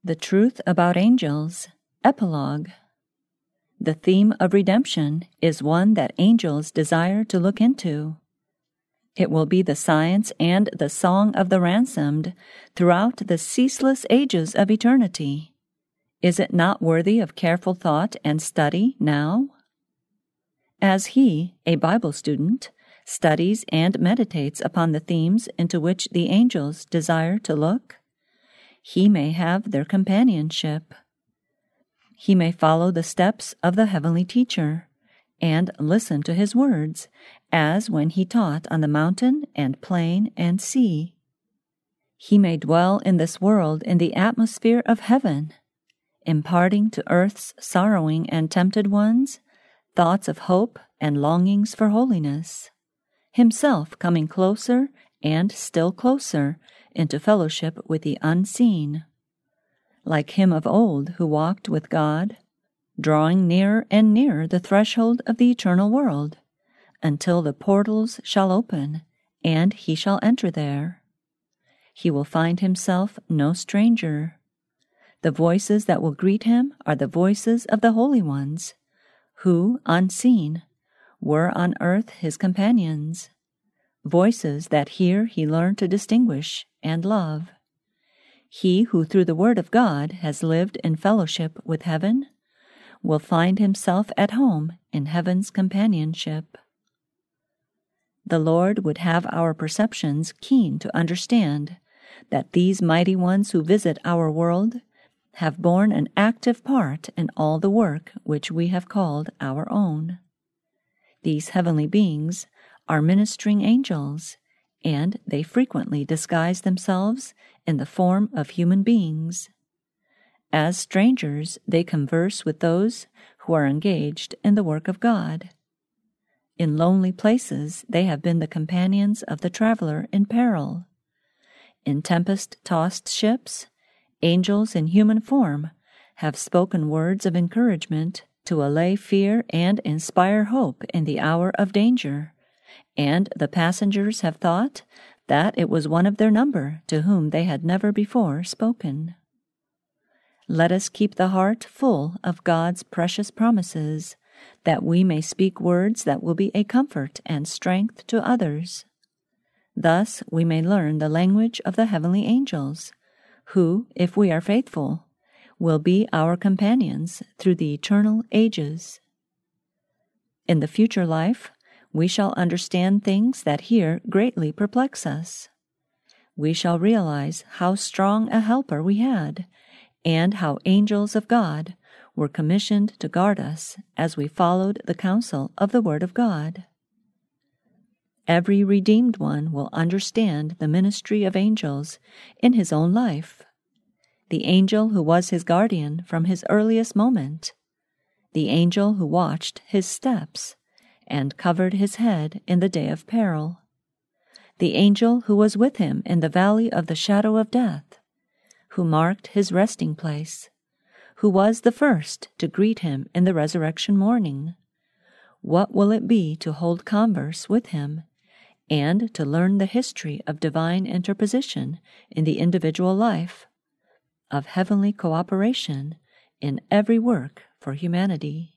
The Truth About Angels, Epilogue. The theme of redemption is one that angels desire to look into. It will be the science and the song of the ransomed throughout the ceaseless ages of eternity. Is it not worthy of careful thought and study now? As he, a Bible student, studies and meditates upon the themes into which the angels desire to look, he may have their companionship. He may follow the steps of the heavenly teacher and listen to his words as when he taught on the mountain and plain and sea. He may dwell in this world in the atmosphere of heaven, imparting to earth's sorrowing and tempted ones thoughts of hope and longings for holiness, himself coming closer and still closer into fellowship with the unseen, like him of old who walked with God, drawing nearer and nearer the threshold of the eternal world, until the portals shall open, and he shall enter there. He will find himself no stranger. The voices that will greet him are the voices of the holy ones, who, unseen, were on earth his companions, voices that here he learned to distinguish and love. He who through the Word of God has lived in fellowship with heaven will find himself at home in heaven's companionship. The Lord would have our perceptions keen to understand that these mighty ones who visit our world have borne an active part in all the work which we have called our own. These heavenly beings are ministering angels, and they frequently disguise themselves in the form of human beings. As strangers, they converse with those who are engaged in the work of God. In lonely places, they have been the companions of the traveler in peril. In tempest-tossed ships, angels in human form have spoken words of encouragement to allay fear and inspire hope in the hour of danger, and the passengers have thought that it was one of their number to whom they had never before spoken. Let us keep the heart full of God's precious promises, that we may speak words that will be a comfort and strength to others. Thus we may learn the language of the heavenly angels, who, if we are faithful, will be our companions through the eternal ages. In the future life, we shall understand things that here greatly perplex us. We shall realize how strong a helper we had, and how angels of God were commissioned to guard us as we followed the counsel of the Word of God. Every redeemed one will understand the ministry of angels in his own life. The angel who was his guardian from his earliest moment, the angel who watched his steps and covered his head in the day of peril, the angel who was with him in the valley of the shadow of death, who marked his resting place, who was the first to greet him in the resurrection morning. What will it be to hold converse with him and to learn the history of divine interposition in the individual life, of heavenly cooperation in every work for humanity?